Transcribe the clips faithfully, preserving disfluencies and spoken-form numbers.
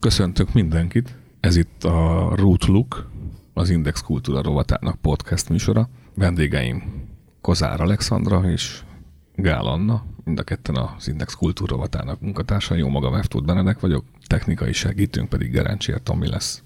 Köszöntök mindenkit. Ez itt a Root Look, az Index Kultúra rovatának podcast műsora. Vendégeim Kozár Alexandra és Gál Anna, mind a ketten az Index Kultúra rovatának munkatársai. Jó magam, F. Tóth Benedek vagyok, technikai segítőnk pedig Gerencsér Tomi lesz.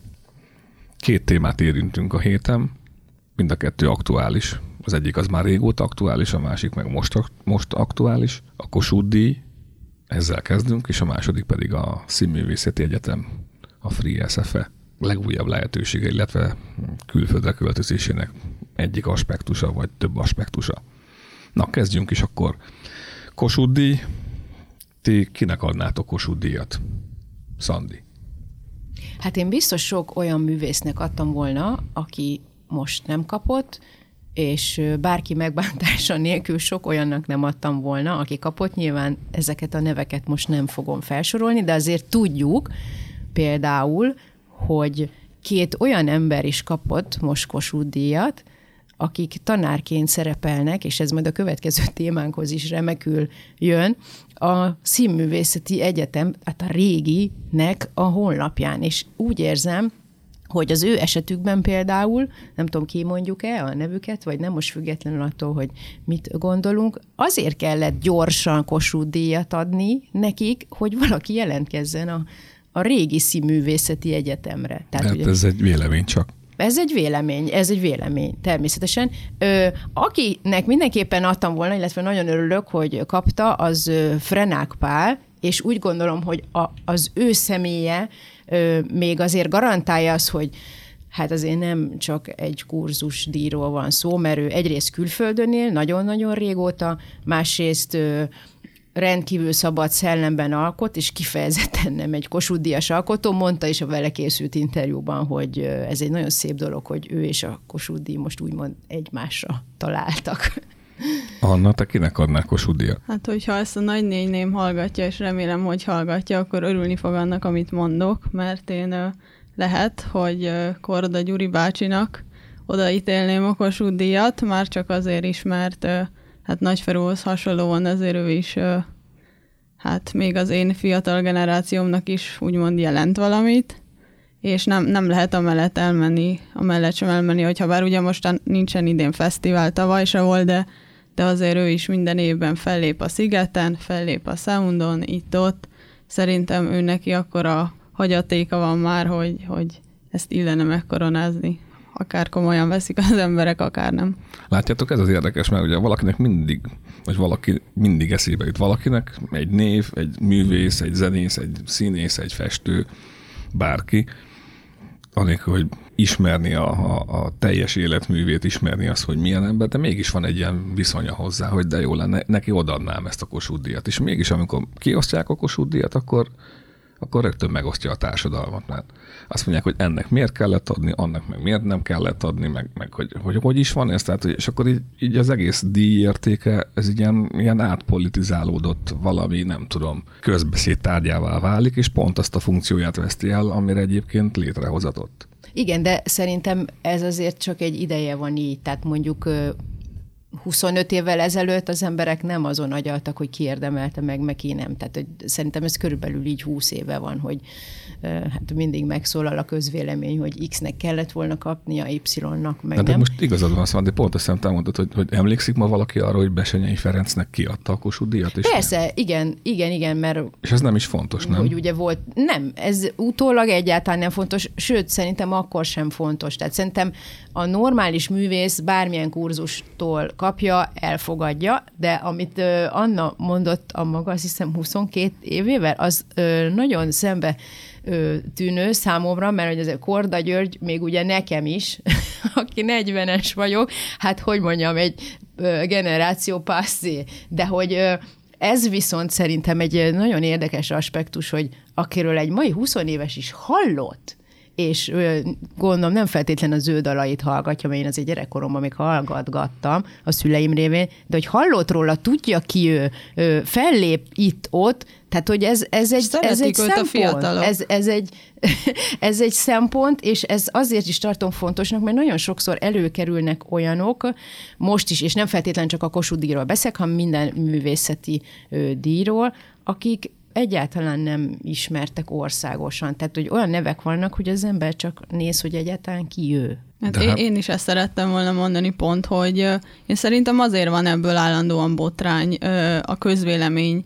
Két témát érintünk a héten, mind a kettő aktuális. Az egyik az már régóta aktuális, a másik meg most, most aktuális. A Kossuth díj, ezzel kezdünk, és a második pedig a Színművészeti Egyetem, a Free es ef e legújabb lehetősége, illetve külföldre költözésének egyik aspektusa, vagy több aspektusa. Na, kezdjünk is akkor. Kossuth díj. Ti kinek adnátok Kossuth díjat? Szandi. Hát én biztos sok olyan művésznek adtam volna, aki most nem kapott, és bárki megbántása nélkül sok olyannak nem adtam volna, aki kapott. Nyilván ezeket a neveket most nem fogom felsorolni, de azért tudjuk például, hogy két olyan ember is kapott most Kossuth díjat, akik tanárként szerepelnek, és ez majd a következő témánkhoz is remekül jön, a Színművészeti Egyetem, hát a réginek a honlapján. És úgy érzem, hogy az ő esetükben például, nem tudom, kimondjuk-e a nevüket, vagy nem, most függetlenül attól, hogy mit gondolunk, azért kellett gyorsan Kossuth díjat adni nekik, hogy valaki jelentkezzen a, a régi Színművészeti Egyetemre. Tehát hát ugye, ez egy vélemény csak. Ez egy vélemény, ez egy vélemény, természetesen. Ö, akinek mindenképpen adtam volna, illetve nagyon örülök, hogy kapta, az Frenák Pál, és úgy gondolom, hogy a, az ő személye ö, még azért garantálja azt, hogy hát azért nem csak egy kurzus díjról van szó, mert ő egyrészt külföldön él, nagyon-nagyon régóta, másrészt ö, rendkívül szabad szellemben alkot, és kifejezetten nem egy Kossuth díjas alkotó. Mondta is a vele készült interjúban, hogy ez egy nagyon szép dolog, hogy ő és a Kossuth díj most úgymond egymásra találtak. Anna, te kinek adnál Kossuth díjat? Hát, hogyha ezt a nagy nényném hallgatja, és remélem, hogy hallgatja, akkor örülni fog annak, amit mondok, mert én lehet, hogy Korda Gyuri bácsinak odaítélném a Kossuth díjat, már csak azért is, mert hát Nagyferóhoz hasonlóan azért ő is, hát még az én fiatal generációmnak is úgymond jelent valamit, és nem, nem lehet amellett elmenni, amellett sem elmenni, hogyha bár ugye most nincsen idén fesztivál, tavaly se volt, de, de azért ő is minden évben fellép a Szigeten, fellép a Soundon, itt-ott. Szerintem ő neki akkora hagyatéka van már, hogy, hogy ezt illene megkoronázni. Akár komolyan veszik az emberek, akár nem. Látjátok, ez az érdekes, mert ugye valakinek mindig, vagy valaki mindig eszébe jut valakinek, egy név, egy művész, egy zenész, egy színész, egy festő, bárki, anélkül, hogy ismerni a, a, a teljes életművét, ismerni azt, hogy milyen ember, de mégis van egy ilyen viszonya hozzá, hogy de jó lenne, neki odaadnám ezt a Kossuth díjat. És mégis, amikor kiosztják a Kossuth díjat, akkor akkor rögtön megosztja a társadalmat. Mert azt mondják, hogy ennek miért kellett adni, annak meg miért nem kellett adni, meg, meg hogy, hogy hogy is van ez. Tehát, és akkor így, így az egész díj értéke, ez ilyen, ilyen átpolitizálódott valami, nem tudom, közbeszéd tárgyává válik, és pont azt a funkcióját veszti el, amire egyébként létrehozatott. Igen, de szerintem ez azért csak egy ideje van így. Tehát mondjuk huszonöt évvel ezelőtt az emberek nem azon agyaltak, hogy ki érdemelte meg, meg ki nem. Tehát hogy szerintem ez körülbelül így húsz éve van, hogy hát mindig megszólal a közvélemény, hogy X-nek kellett volna kapnia, Y-nak meg de nem. De most igazad van, szóval, de pont azt hiszem, te mondtad, hogy, hogy emlékszik ma valaki arra, hogy Bessenyei Ferencnek kiadta a Kossuth díjat? És persze, nem. igen, igen, igen, mert... És ez nem is fontos, nem? Hogy ugye volt, nem, ez utólag egyáltalán nem fontos, sőt, szerintem akkor sem fontos. Tehát szerintem a normális művész bármilyen kurzustól kapja, elfogadja, de amit ö, Anna mondott a maga, azt hiszem huszonkét évével, az ö, nagyon szembe ö, tűnő számomra, mert hogy ez a Korda György, még ugye nekem is, aki negyvenes vagyok, hát hogy mondjam, egy ö, generáció passé, de hogy ö, ez viszont szerintem egy nagyon érdekes aspektus, hogy akiről egy mai huszonéves is hallott, és gondolom nem feltétlen az ő dalait hallgatja, mert én azért gyerekkoromban még hallgatgattam a szüleim révén, de hogy hallott róla, tudja ki ő, ő fellép itt-ott, tehát hogy ez, ez egy, ez egy szempont. Ez, ez, egy, ez egy szempont, és ez azért is tartom fontosnak, mert nagyon sokszor előkerülnek olyanok, most is, és nem feltétlen csak a Kossuth díjról beszélek, hanem minden művészeti díjról, akik egyáltalán nem ismertek országosan. Tehát, hogy olyan nevek vannak, hogy az ember csak néz, hogy egyáltalán ki ő. Hát én, én is ezt szerettem volna mondani pont, hogy én szerintem azért van ebből állandóan botrány a közvélemény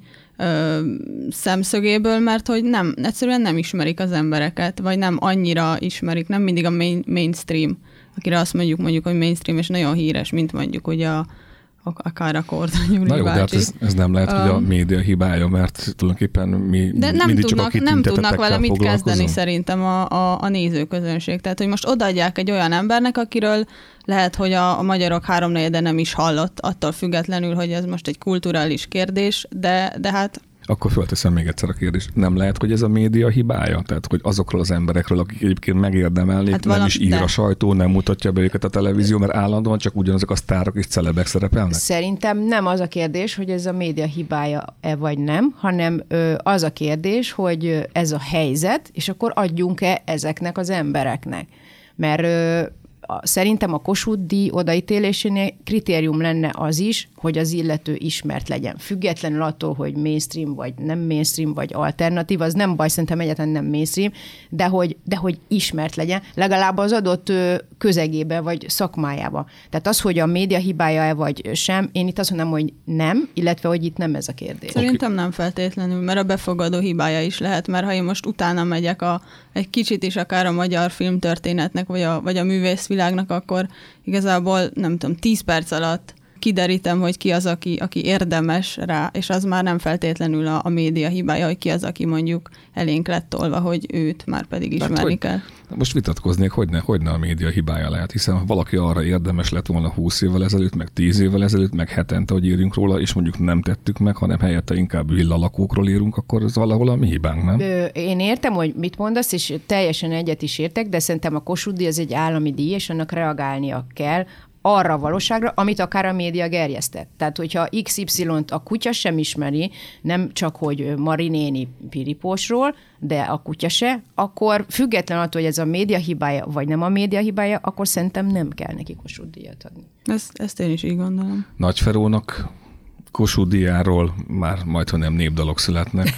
szemszögéből, mert hogy nem, egyszerűen nem ismerik az embereket, vagy nem annyira ismerik, nem mindig a main, mainstream, akire azt mondjuk, mondjuk, hogy mainstream, és nagyon híres, mint mondjuk ugye a akár a Korda Gyuri Na jó, bácsi. de hát ez, ez nem lehet, um, hogy a média hibája, mert tulajdonképpen mi de nem mindig tudnak, csak a nem tudnak vele mit foglalkozom. kezdeni szerintem a, a, a nézőközönség. Tehát, hogy most odaadják egy olyan embernek, akiről lehet, hogy a, a magyarok háromnegyede nem is hallott, attól függetlenül, hogy ez most egy kulturális kérdés, de, de hát Akkor fölteszem még egyszer a kérdést. Nem lehet, hogy ez a média hibája? Tehát, hogy azokról az emberekről, akik egyébként megérdemelnék, hát nem valami, is ír de. a sajtó, nem mutatja be őket a televízió, mert állandóan csak ugyanazok a sztárok és celebek szerepelnek? Szerintem nem az a kérdés, hogy ez a média hibája-e vagy nem, hanem ö, az a kérdés, hogy ez a helyzet, és akkor adjunk-e ezeknek az embereknek. Mert ö, szerintem a Kossuth-díj odaítélésénél kritérium lenne az is, hogy az illető ismert legyen. Függetlenül attól, hogy mainstream, vagy nem mainstream, vagy alternatív, az nem baj, szerintem egyáltalán nem mainstream, de hogy, de hogy ismert legyen, legalább az adott közegébe, vagy szakmájába. Tehát az, hogy a média hibája-e, vagy sem, én itt azt mondom, hogy nem, illetve, hogy itt nem ez a kérdés. Szerintem nem feltétlenül, mert a befogadó hibája is lehet, mert ha én most utána megyek a, egy kicsit is akár a magyar filmtörténetnek, vagy a, vagy a művészvilágnak, akkor igazából, nem tudom, tíz perc alatt kiderítem, hogy ki az, aki, aki érdemes rá, és az már nem feltétlenül a, a média hibája, hogy ki az, aki mondjuk elénk lett tolva, hogy őt már pedig ismerni hát, kell. Most vitatkoznék, hogy ne, hogy ne a média hibája lehet, hiszen ha valaki arra érdemes lett volna húsz évvel ezelőtt, meg tíz évvel ezelőtt, meg hetente, hogy írjunk róla, és mondjuk nem tettük meg, hanem helyette inkább villalakókról írunk, akkor ez valahol a mi hibánk, nem? Ö, én értem, hogy mit mondasz, és teljesen egyet is értek, de szerintem a Kossuth-díj az egy állami díj, és annak reagálnia kell arra a valóságra, amit akár a média gerjesztett. Tehát, hogyha iksz ipszilont a kutya sem ismeri, nem csak, hogy Mari néni Piripósról, de a kutya se, akkor független attól, hogy ez a média hibája, vagy nem a média hibája, akkor szerintem nem kell neki Kossuth-díjat adni. Ezt, ezt én is így gondolom. Nagyferónak Kossuth-díjáról már majdhogy nem népdalok születnek.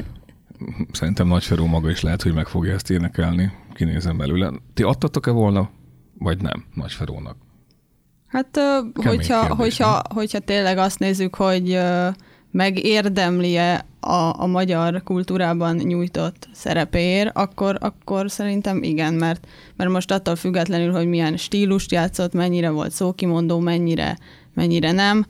Szerintem Nagyferó maga is lehet, hogy meg fogja ezt énekelni. Kinézem belőle. Ti adtatok-e volna, vagy nem Nagyferónak? Hát, hogyha, kérdés, hogyha, hogyha tényleg azt nézzük, hogy megérdemli-e a, a magyar kultúrában nyújtott szerepéért, akkor, akkor szerintem igen, mert, mert most attól függetlenül, hogy milyen stílust játszott, mennyire volt szókimondó, mennyire, mennyire nem,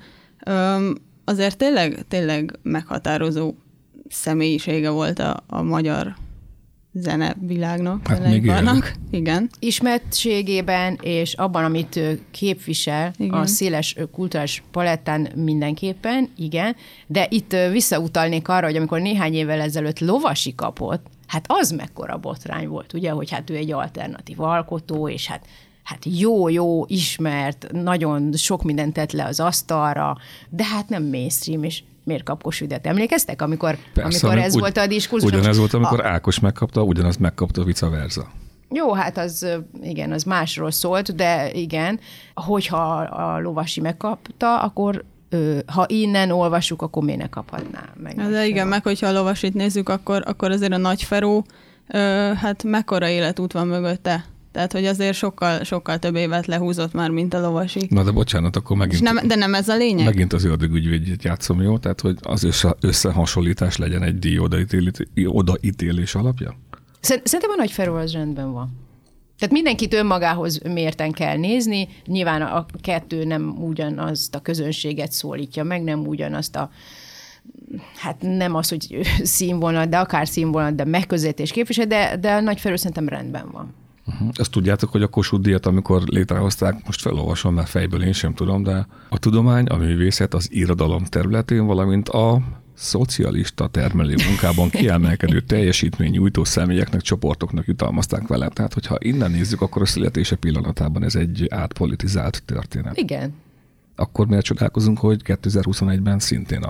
azért tényleg, tényleg meghatározó személyisége volt a, a magyar zenevilágnak, hát zeneiparnak. Igen. Ismertségében és abban, amit képvisel, igen, a széles kulturális palettán mindenképpen, igen, de itt visszautalnék arra, hogy amikor néhány évvel ezelőtt Lovasi kapott, hát az mekkora botrány volt, ugye, hogy hát ő egy alternatív alkotó, és hát hát jó-jó, ismert, nagyon sok mindent tett le az asztalra, de hát nem mainstream, és miért kap Kossuth-díjat? Emlékeztek, amikor, Persze, amikor ez ugy, volt a diskurzus? Ugyanez volt, amikor a... Ákos megkapta, ugyanaz megkapta vice versa. Jó, hát az, igen, az másról szólt, de igen, hogyha a Lovasi megkapta, akkor ha innen olvassuk, akkor miért ne kaphatná meg? De igen, igen, meg hogyha a Lovasit nézzük, akkor, akkor azért a Nagyferó, hát mekkora életút van mögötte? Tehát, hogy azért sokkal, sokkal több évet lehúzott már, mint a Lovasi. Na de bocsánat, akkor megint... Nem, de nem ez a lényeg? Megint az ördögügyvédjét játszom, jó? Tehát, hogy az össze, összehasonlítás legyen egy díj odaítélés alapja? Szerintem a Nagyferó az rendben van. Tehát mindenkit önmagához mérten kell nézni. Nyilván a kettő nem ugyanazt a közönséget szólítja meg, nem ugyanazt a hát nem az, hogy színvonal, de akár színvonal, de megközelítés képvisel, de, de a Nagyferó szerintem rendben van. Uh-huh. Ezt tudjátok, hogy a Kossuth-díjat, amikor létrehozták, most felolvasom, mert fejből én sem tudom, de a tudomány, a művészet, az irodalom területén, valamint a szocialista termelő munkában kiemelkedő teljesítménynyújtó személyeknek, csoportoknak jutalmazták vele. Tehát, hogyha innen nézzük, akkor a születése pillanatában ez egy átpolitizált történet. Igen. Akkor miért csodálkozunk, hogy kétezer-huszonegyben szintén az?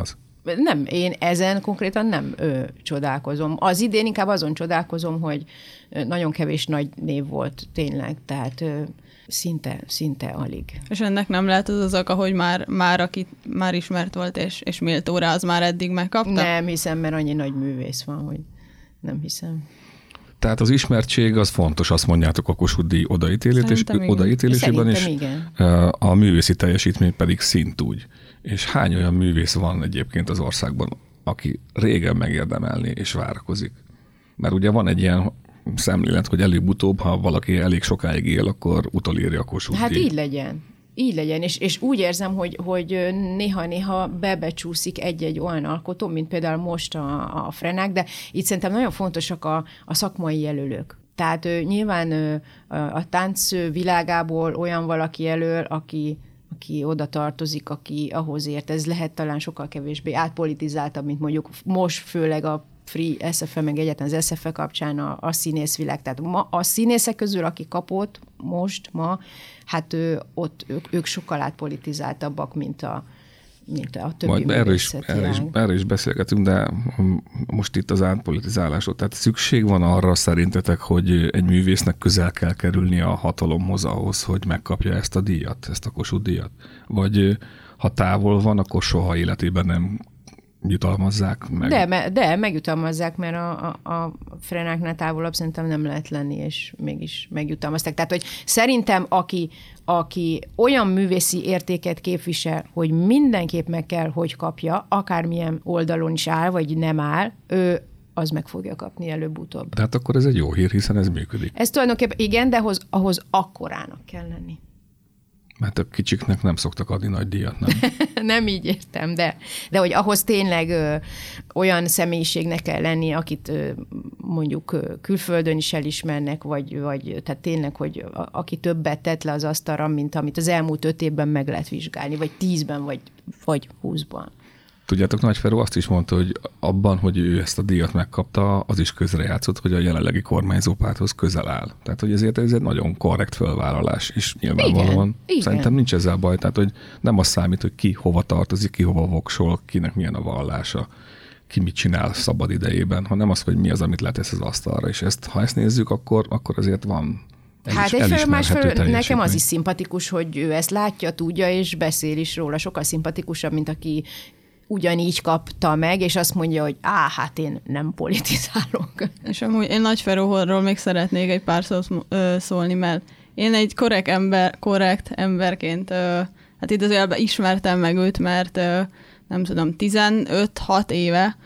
Nem, én ezen konkrétan nem ö, csodálkozom. Az idén inkább azon csodálkozom, hogy nagyon kevés nagy név volt tényleg, tehát ö, szinte, szinte alig. És ennek nem lehet az az oka, hogy már, már aki már ismert volt, és, és méltó rá, az már eddig megkapta? Nem hiszem, mert annyi nagy művész van, hogy nem hiszem. Tehát az ismertség az fontos, azt mondjátok a Kossuth díj odaítélétés, odaítélésében is. Igen. A művészi teljesítmény pedig szintúgy. És hány olyan művész van egyébként az országban, aki régen megérdemelni és várakozik? Mert ugye van egy ilyen szemlélet, hogy előbb-utóbb, ha valaki elég sokáig él, akkor utolérja a Kossuth Hát díj. így legyen. Így legyen, és, és úgy érzem, hogy, hogy néha-néha bebecsúszik egy-egy olyan alkotó, mint például most a, a Frenák, de itt szerintem nagyon fontosak a, a szakmai jelölők. Tehát ő, nyilván ő, a tánc világából olyan valaki jelöl, aki, aki oda tartozik, aki ahhoz ért. Ez lehet talán sokkal kevésbé átpolitizáltabb, mint mondjuk most főleg a Free es ef e, meg egyáltalán az es ef e kapcsán a, a színészvilág. Tehát ma a színészek közül, aki kapott most, ma, hát ő, ott ők, ők sokkal átpolitizáltabbak, mint a, mint a többi Majd erről is, művészeti erről, is, ág. erről is beszélgetünk, de most itt az átpolitizálásról. Tehát szükség van arra szerintetek, hogy egy művésznek közel kell kerülni a hatalomhoz ahhoz, hogy megkapja ezt a díjat, ezt a Kossuth díjat? Vagy ha távol van, akkor soha életében nem jutalmazzák meg? De, me, de megjutalmazzák, mert a, a, a Frenáknál távolabb szerintem nem lehet lenni, és mégis megjutalmazták. Tehát, hogy szerintem, aki, aki olyan művészi értéket képvisel, hogy mindenképp meg kell, hogy kapja, akármilyen oldalon is áll, vagy nem áll, ő az meg fogja kapni előbb-utóbb. Tehát akkor ez egy jó hír, hiszen ez működik. Ez tulajdonképpen igen, de ahhoz, ahhoz akkorának kell lenni. Mert a kicsiknek nem szoktak adni nagy díjat, nem? Nem így értem, de, de hogy ahhoz tényleg ö, olyan személyiségnek kell lenni, akit ö, mondjuk ö, külföldön is elismernek, vagy, vagy tehát tényleg, hogy a, aki többet tett le az asztalra, mint amit az elmúlt öt évben meg lehet vizsgálni, vagy tízben, vagy, vagy húszban. Tudjátok, Nagy Feró azt is mondta, hogy abban, hogy ő ezt a díjat megkapta, az is közrejátszott, hogy a jelenlegi kormányzópárthoz közel áll. Tehát, hogy ezért ez egy nagyon korrekt fölvállalás, és nyilvánvalóan igen, szerintem igen. nincs ezzel baj. Tehát, hogy nem az számít, hogy ki hova tartozik, ki hova voksol, kinek milyen a vallása, ki mit csinál szabad idejében, hanem az, hogy mi az, amit letesz az asztalra. És ezt, ha ezt nézzük, akkor, akkor azért van elis, Hát egyfelől másfelől nekem az is is szimpatikus, hogy ő ezt látja, tudja, és beszél is róla. Sokkal szimpatikusabb, mint aki ugyanígy kapta meg, és azt mondja, hogy á, hát én nem politizálok. És amúgy én Nagy Feróról még szeretnék egy pár szót ö, szólni, mert én egy korrekt, ember, korrekt emberként, ö, hát idézőjelben ismertem meg őt, mert ö, nem tudom, tizenöt-hat éve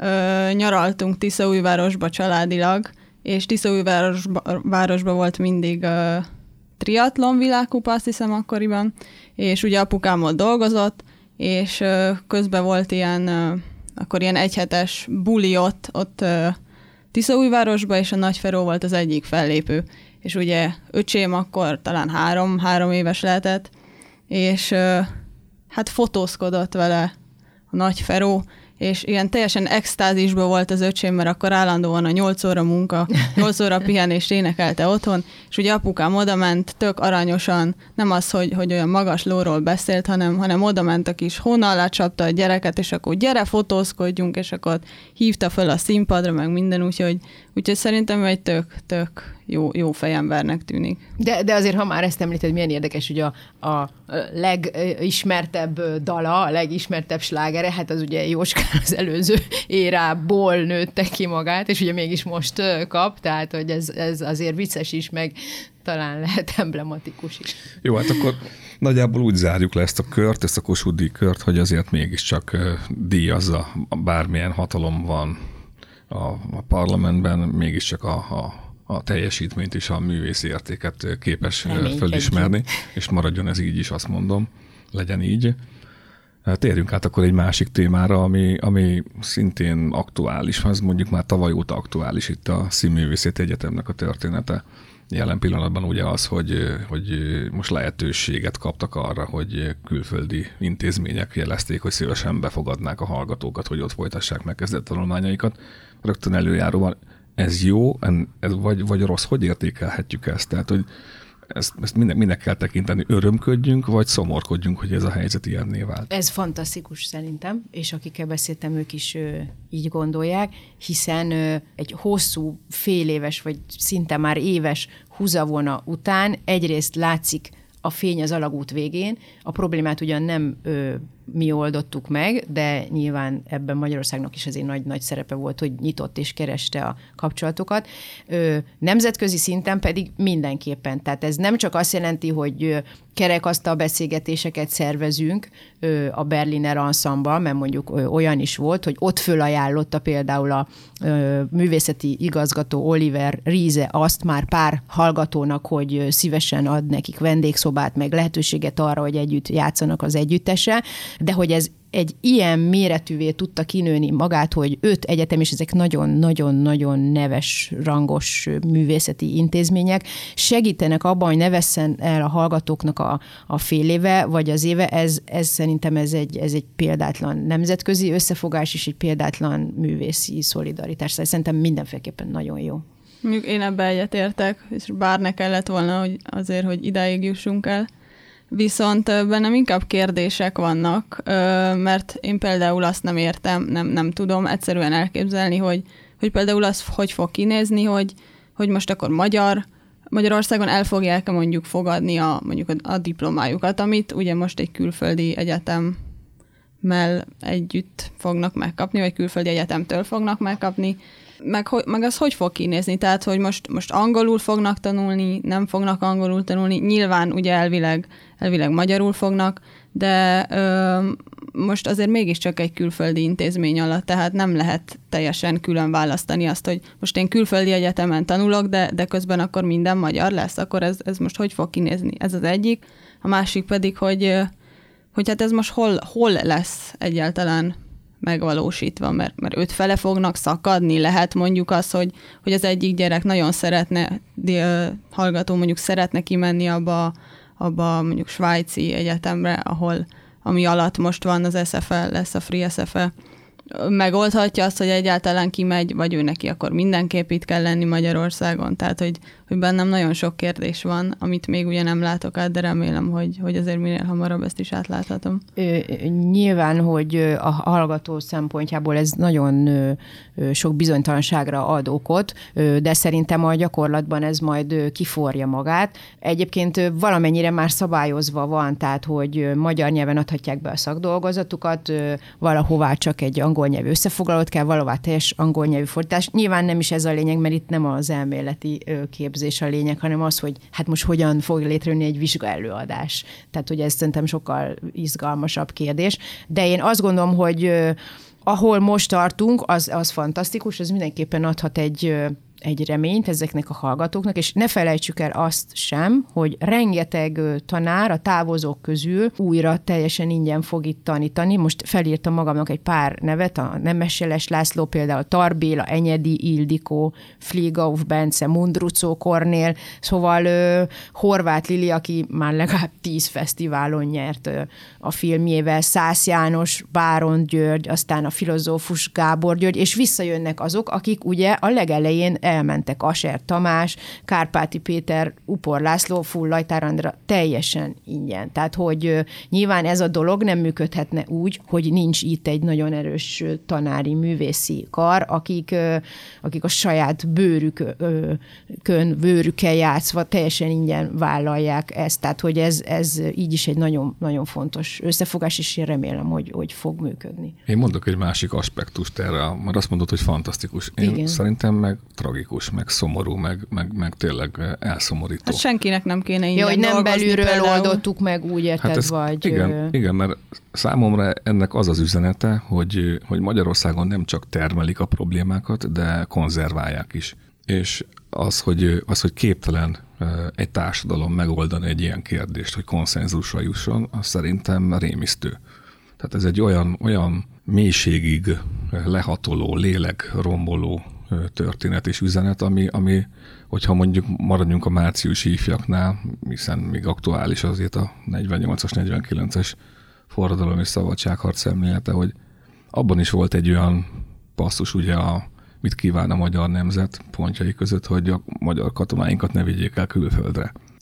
ö, nyaraltunk Tiszaújvárosba családilag, és Tiszaújvárosba volt mindig ö, triatlon világkupa, azt hiszem akkoriban, és ugye apukám ott dolgozott, és ö, közben volt ilyen, ö, akkor ilyen egyhetes buli ott, ott ö, Tiszaújvárosba, és a Nagy Feró volt az egyik fellépő. És ugye öcsém akkor talán három, három éves lehetett, és ö, hát fotózkodott vele a Nagy Feró, és ilyen teljesen extázisban volt az öcsém, mert akkor állandóan a nyolc óra munka, nyolc óra pihenést énekelte otthon, és ugye apukám odament, tök aranyosan, nem az, hogy, hogy olyan magas lóról beszélt, hanem, hanem odament a kis hóna alá, csapta a gyereket, és akkor gyere, fotózkodjunk, és akkor hívta föl a színpadra, meg minden, úgyhogy, úgyhogy szerintem egy tök, tök jó, jó fejembernek tűnik. De, de azért, ha már ezt említed, milyen érdekes, hogy a, a legismertebb dala, a legismertebb slágere, hát az ugye Jóska az előző érából nőtte ki magát, és ugye mégis most kap, tehát hogy ez, ez azért vicces is, meg talán lehet emblematikus is. Jó, hát akkor nagyjából úgy zárjuk le ezt a kört, ezt a Kossuth díj kört, hogy azért mégiscsak díjazza, bármilyen hatalom van a, a parlamentben, mégiscsak a, a, a teljesítményt és a művészi értéket képes fölismerni, és maradjon ez így is, azt mondom, legyen így. Térjünk át akkor egy másik témára, ami, ami szintén aktuális, az mondjuk már tavaly óta aktuális itt a Színművészeti Egyetemnek a története. Jelen pillanatban ugye az, hogy, hogy most lehetőséget kaptak arra, hogy külföldi intézmények jelezték, hogy szívesen befogadnák a hallgatókat, hogy ott folytassák megkezdett tanulmányaikat. Rögtön előjáróban ez jó, ez vagy, vagy rossz, hogy értékelhetjük ezt? Tehát, hogy ezt, ezt minden, mindenek kell tekinteni, örömködjünk, vagy szomorkodjunk, hogy ez a helyzet ilyenné vált. Ez fantasztikus szerintem, és akikkel beszéltem, ők is ö, így gondolják, hiszen ö, egy hosszú, fél éves, vagy szinte már éves húzavona után egyrészt látszik a fény az alagút végén. A problémát ugyan nem ö, mi oldottuk meg, de nyilván ebben Magyarországnak is azért nagy-nagy szerepe volt, hogy nyitott és kereste a kapcsolatokat. Ö, nemzetközi szinten pedig mindenképpen. Tehát ez nem csak azt jelenti, hogy ö, kerekasztal beszélgetéseket szervezünk ö, a Berliner Ensemble, mert mondjuk ö, olyan is volt, hogy ott fölajánlotta például a ö, művészeti igazgató Oliver Riese azt már pár hallgatónak, hogy ö, szívesen ad nekik vendégszobát, meg lehetőséget arra, hogy együtt játszanak az együttese, de hogy ez egy ilyen méretűvé tudta kinőni magát, hogy öt egyetem, és ezek nagyon-nagyon-nagyon neves, rangos művészeti intézmények segítenek abban, hogy ne vesszen el a hallgatóknak a, a fél éve, vagy az éve. Ez, ez szerintem ez egy, ez egy példátlan nemzetközi összefogás, és egy példátlan művészi szolidaritás. Szerintem mindenféleképpen nagyon jó. Mondjuk én ebbe egyetértek, és bár ne kellett volna, hogy azért, hogy idáig jussunk el. Viszont bennem inkább kérdések vannak, mert én például azt nem értem, nem, nem tudom egyszerűen elképzelni, hogy, hogy például az hogy fog kinézni, hogy, hogy most akkor magyar, Magyarországon el fogják mondjuk fogadni a, mondjuk a, a diplomájukat, amit ugye most egy külföldi egyetemmel együtt fognak megkapni, vagy külföldi egyetemtől fognak megkapni, meg, meg az hogy fog kinézni? Tehát, hogy most, most angolul fognak tanulni, nem fognak angolul tanulni, nyilván ugye elvileg, elvileg magyarul fognak, de ö, most azért mégiscsak egy külföldi intézmény alatt, tehát nem lehet teljesen külön választani azt, hogy most én külföldi egyetemen tanulok, de, de közben akkor minden magyar lesz, akkor ez, ez most hogy fog kinézni? Ez az egyik. A másik pedig, hogy, hogy hát ez most hol, hol lesz egyáltalán megvalósítva, mert, mert öt fele fognak szakadni. Lehet mondjuk az, hogy, hogy az egyik gyerek nagyon szeretne, de, hallgató mondjuk szeretne kimenni abba, abba mondjuk svájci egyetemre, ahol ami alatt most van az es ef e, lesz a Free es ef e, megoldhatja azt, hogy egyáltalán kimegy, vagy ő neki akkor mindenképp itt kell lenni Magyarországon. Tehát, hogy, hogy bennem nagyon sok kérdés van, amit még ugye nem látok át, de remélem, hogy, hogy azért minél hamarabb ezt is átláthatom. Nyilván, hogy a hallgató szempontjából ez nagyon sok bizonytalanságra ad okot, de szerintem a gyakorlatban ez majd kiforja magát. Egyébként valamennyire már szabályozva van, tehát, hogy magyar nyelven adhatják be a szakdolgozatukat, valahová csak egy angol nyelvű összefoglalót kell, valahová teljes angol nyelvű fordítás. Nyilván nem is ez a lényeg, mert itt nem az elméleti képzés a lényeg, hanem az, hogy hát most hogyan fog létrejönni egy vizsgaelőadás. Tehát, hogy ez szerintem sokkal izgalmasabb kérdés. De én azt gondolom, hogy ahol most tartunk, az, az fantasztikus, az mindenképpen adhat egy, egy reményt ezeknek a hallgatóknak, és ne felejtsük el azt sem, hogy rengeteg tanár a távozók közül újra teljesen ingyen fog itt tanítani. Most felírtam magamnak egy pár nevet, a Nemes László, például Tarbéla, Enyedi, Ildikó, Fligauf, Bence, Mundrucó, Kornél, szóval uh, Horváth Lili, aki már legalább tíz fesztiválon nyert uh, a filmjével, Szász János, Báron György, aztán a filozófus Gábor György, és visszajönnek azok, akik ugye a legelején elmentek, Aser Tamás, Kárpáti Péter, Upor László, Fullajtár Andra, teljesen ingyen. Tehát, hogy uh, nyilván ez a dolog nem működhetne úgy, hogy nincs itt egy nagyon erős uh, tanári művészi kar, akik, uh, akik a saját bőrükön, bőrükkel játszva teljesen ingyen vállalják ezt. Tehát, hogy ez, ez így is egy nagyon, nagyon fontos összefogás, és én remélem, hogy, hogy fog működni. Én mondok egy másik aspektust erre, mert azt mondod, hogy fantasztikus. Én Igen. Szerintem meg tragikus, meg szomorú, meg, meg, meg tényleg elszomorító. Hát senkinek nem kéne ingyen ja, hogy nem belülről például. Oldottuk meg, úgy érted, hát ez, vagy... Igen, igen, mert számomra ennek az az üzenete, hogy, hogy Magyarországon nem csak termelik a problémákat, de konzerválják is. És az, hogy, az, hogy képtelen egy társadalom megoldani egy ilyen kérdést, hogy konszenzusra jusson, az szerintem rémisztő. Tehát ez egy olyan, olyan mélységig lehatoló, lélegromboló történet és üzenet, ami, ami, hogyha mondjuk maradjunk a márciusi ifjaknál, hiszen még aktuális azért a negyvennyolcas, negyvenkilences forradalom és szabadságharc szemlélete, hogy abban is volt egy olyan passzus, ugye a mit kíván a magyar nemzet pontjai között, hogy a magyar katonáinkat ne vigyék el külföldre.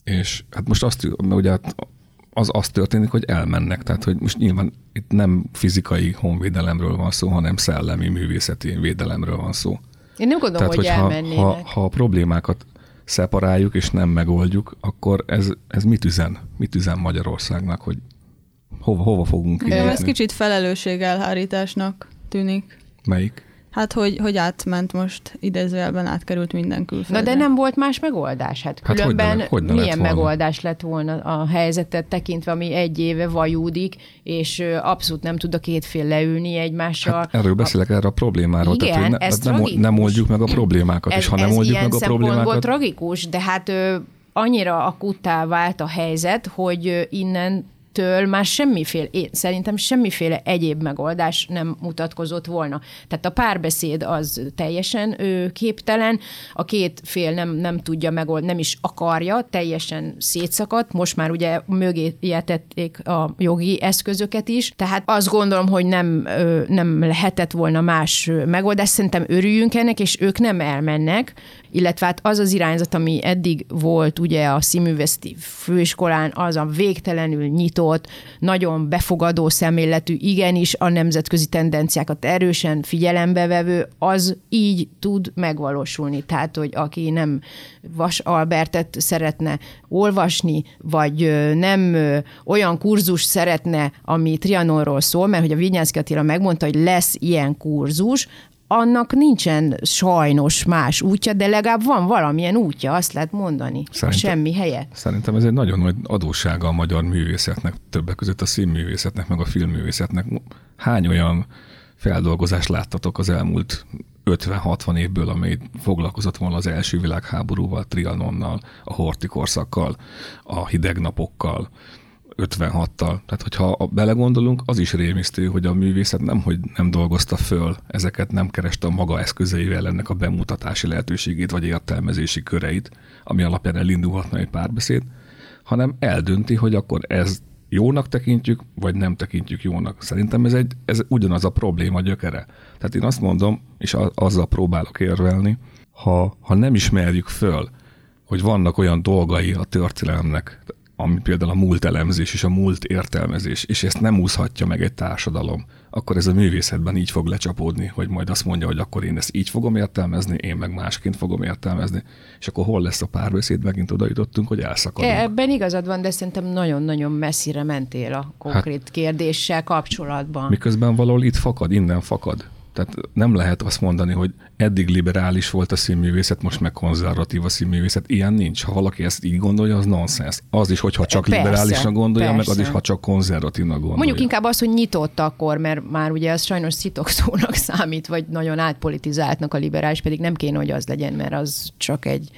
És hát most azt, ugye hát az az történik, hogy elmennek. Tehát, hogy most nyilván itt nem fizikai honvédelemről van szó, hanem szellemi, művészeti védelemről van szó. Én nem gondolom, Tehát, hogy hogy elmennének. Ha, ha, ha a problémákat szeparáljuk és nem megoldjuk, akkor ez, ez mit üzen? Mit üzen Magyarországnak, hogy hova, hova fogunk kilépni? Ez kicsit felelősségelhárításnak tűnik. Melyik? Hát, hogy, hogy átment most, idézőjelben átkerült minden külföldre. Na de nem volt más megoldás. Hát különben hát hogy ne, hogy ne milyen lett volna? megoldás lett volna a helyzetet tekintve, ami egy éve vajúdik, és abszolút nem tud a két fél leülni egymással. Hát erről beszélek, erre a problémáról. Igen, tehát, hogy ne, ez nem, nem oldjuk meg a problémákat, ez, és ha ez nem oldjuk ilyen meg a problémákat... tragikus, de hát ö, annyira akuttá vált a helyzet, hogy ö, innen től már semmiféle, én szerintem semmiféle egyéb megoldás nem mutatkozott volna. Tehát a párbeszéd az teljesen ő, képtelen, a két fél nem, nem tudja megoldani, nem is akarja, teljesen szétszakadt, most már ugye mögé tették a jogi eszközöket is, tehát azt gondolom, hogy nem, nem lehetett volna más megoldás, szerintem örüljünk ennek, és ők nem elmennek, illetve hát az az irányzat, ami eddig volt ugye a színművészeti főiskolán, az a végtelenül nyitott, nagyon befogadó szemléletű, igenis a nemzetközi tendenciákat erősen figyelembe vevő, az így tud megvalósulni. Tehát, hogy aki nem Vas Albertet szeretne olvasni, vagy nem olyan kurzus szeretne, ami Trianonról szól, mert hogy a Vinyánszky Attila megmondta, hogy lesz ilyen kurzus, annak nincsen sajnos más útja, de legalább van valamilyen útja, azt lehet mondani. Szerintem, semmi helye. Szerintem ez egy nagyon nagy adóssága a magyar művészetnek, többek között a színművészetnek, meg a filmművészetnek. Hány olyan feldolgozást láttatok az elmúlt ötven-hatvan évből, amely foglalkozott volna az első világháborúval, Trianonnal, a Horthy korszakkal, a hideg napokkal, ötvenhattal. Tehát, hogyha belegondolunk, az is rémisztő, hogy a művészet nem, hogy nem dolgozta föl, ezeket nem kereste a maga eszközeivel ennek a bemutatási lehetőségét, vagy értelmezési köreit, ami alapján elindulhatna egy párbeszéd, hanem eldönti, hogy akkor ez jónak tekintjük, vagy nem tekintjük jónak. Szerintem ez, egy, ez ugyanaz a probléma gyökere. Tehát én azt mondom, és a, azzal próbálok érvelni, ha, ha nem ismerjük föl, hogy vannak olyan dolgai a történelemnek, ami például a múlt elemzés és a múlt értelmezés, és ezt nem úszhatja meg egy társadalom, akkor ez a művészetben így fog lecsapódni, hogy majd azt mondja, hogy akkor én ezt így fogom értelmezni, én meg másként fogom értelmezni, és akkor hol lesz a párbeszéd, megint oda jutottunk, hogy elszakadunk. Ebben igazad van, de szerintem nagyon-nagyon messzire mentél a konkrét hát, kérdéssel kapcsolatban. Miközben valahol itt fakad, innen fakad. Tehát nem lehet azt mondani, hogy eddig liberális volt a színművészet, most meg konzervatív a színművészet. Ilyen nincs. Ha valaki ezt így gondolja, az nonsens. Az is, hogyha csak persze, liberálisnak gondolja, persze. meg az is, ha csak konzervatívnak gondolja. Mondjuk inkább az, hogy nyitott akkor, mert már ugye az sajnos szitokszónak számít, vagy nagyon átpolitizáltnak a liberális, pedig nem kéne, hogy az legyen, mert az csak egy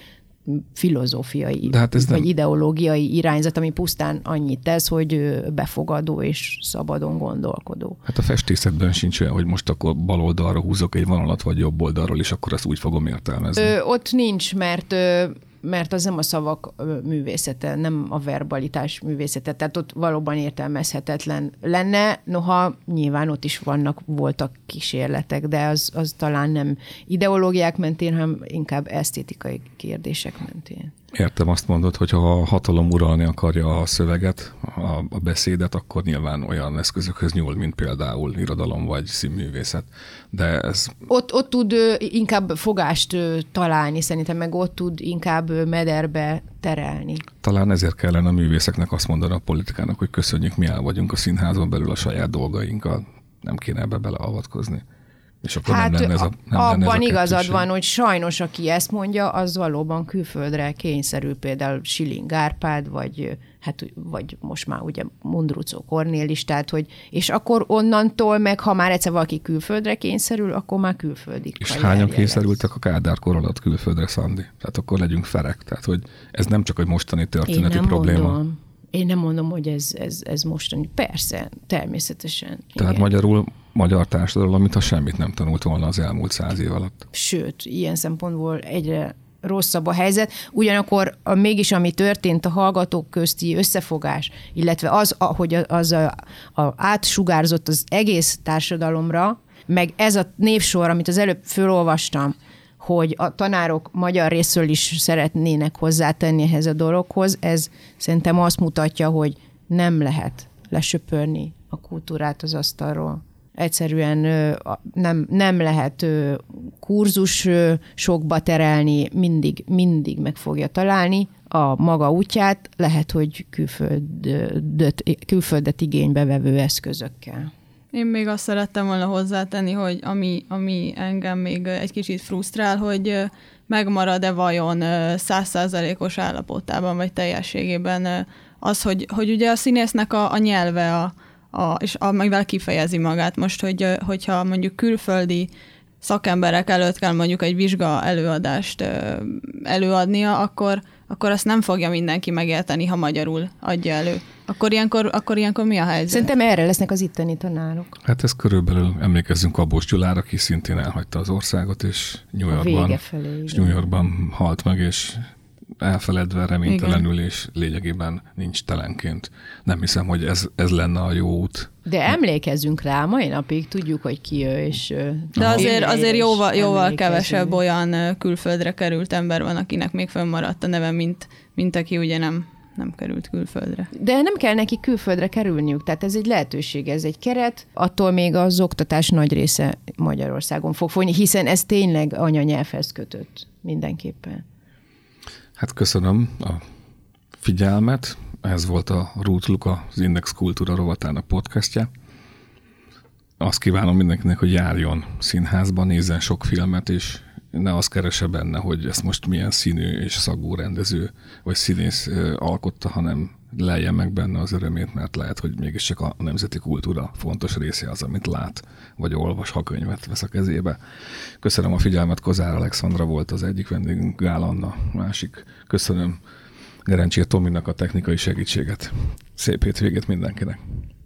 filozófiai, hát vagy nem... ideológiai irányzat, ami pusztán annyit tesz, hogy befogadó és szabadon gondolkodó. Hát a festészetben sincs olyan, hogy most akkor bal oldalra húzok egy vonalat, vagy jobb oldalról, és akkor azt úgy fogom értelmezni. Ö, ott nincs, mert ö, mert az nem a szavak művészete, nem a verbalitás művészete, tehát ott valóban értelmezhetetlen lenne, noha nyilván ott is vannak, voltak kísérletek, de az, az talán nem ideológiák mentén, hanem inkább esztétikai kérdések mentén. Értem, azt mondod, hogy ha a hatalom uralni akarja a szöveget, a, a beszédet, akkor nyilván olyan eszközökhöz nyúl, mint például irodalom vagy színművészet. De ez... Ott, ott tud inkább fogást találni, szerintem, meg ott tud inkább mederbe terelni. Talán ezért kellene a művészeknek azt mondani a politikának, hogy köszönjük, mi el vagyunk a színházon belül a saját dolgainkkal, nem kéne ebbe beleavatkozni. És akkor hát nem lenne ez a, nem abban lenne ez a igazad kettőség. van, hogy sajnos, aki ezt mondja, az valóban külföldre kényszerül, például Schilling Árpád, vagy, hát, vagy most már ugye Mundruczó Kornél is, tehát, hogy, és akkor onnantól meg, ha már egyszer valaki külföldre kényszerül, akkor már külföldi. És hányan kényszerültek a Kádár kor alatt külföldre, Szandi? Tehát akkor legyünk ferek. Tehát, hogy ez nem csak egy mostani történeti Én nem probléma. Mondom. Én nem mondom, hogy ez, ez, ez mostani. Persze, természetesen. Tehát igen. magyarul magyar társadalom, mintha semmit nem tanult volna az elmúlt száz év alatt. Sőt, ilyen szempontból egyre rosszabb a helyzet. Ugyanakkor a, mégis, ami történt, a hallgatók közti összefogás, illetve az, hogy az a, a átsugárzott az egész társadalomra, meg ez a névsor, amit az előbb fölolvastam, hogy a tanárok magyar részről is szeretnének hozzátenni ehhez a dologhoz, ez szerintem azt mutatja, hogy nem lehet lesöpörni a kultúrát az asztalról. Egyszerűen nem, nem lehet kurzus sokba terelni, mindig, mindig meg fogja találni a maga útját, lehet, hogy külföldet, külföldet igénybe vevő eszközökkel. Én még azt szerettem volna hozzátenni, hogy ami, ami engem még egy kicsit frusztrál, hogy megmarad-e vajon száz százalékos állapotában, vagy teljességében az, hogy, hogy ugye a színésznek a, a nyelve, a, a, és amivel kifejezi magát. Most, hogy, hogyha mondjuk külföldi szakemberek előtt kell mondjuk egy vizsga előadást előadnia, akkor, akkor azt nem fogja mindenki megérteni, ha magyarul adja elő. Akkor ilyenkor, akkor ilyenkor mi a helyzet? Szerintem erre lesznek az itteni tanárok. Hát ez körülbelül, emlékezzünk Abós Gyulára, aki szintén elhagyta az országot, és New Yorkban, felé, és New Yorkban halt meg, és elfeledve, reménytelenül, igen. És lényegében nincs telenként. Nem hiszem, hogy ez, ez lenne a jó út. De emlékezzünk rá, mai napig tudjuk, hogy ki ő, és... De azért, azért jóval, jóval kevesebb olyan külföldre került ember van, akinek még fönnmaradt a neve, mint, mint aki ugye nem, nem került külföldre. De nem kell neki külföldre kerülniük, tehát ez egy lehetőség, ez egy keret, attól még az oktatás nagy része Magyarországon fog folyni, hiszen ez tényleg anyanyelvhez kötött mindenképpen. Hát köszönöm a figyelmet. Ez volt a Rootluk, az Index Kultúra rovatának podcastja. Azt kívánom mindenkinek, hogy járjon színházba, nézzen sok filmet, és ne azt keresse benne, hogy ezt most milyen színű és szagú rendező vagy színész alkotta, hanem lelje meg benne az örömét, mert lehet, hogy mégiscsak a nemzeti kultúra fontos része az, amit lát, vagy olvas, ha könyvet vesz a kezébe. Köszönöm a figyelmet, Kozár Alexandra volt az egyik vendégünk, Gál Anna másik. Köszönöm Gerencsér Tominak a technikai segítséget. Szép hétvégét mindenkinek!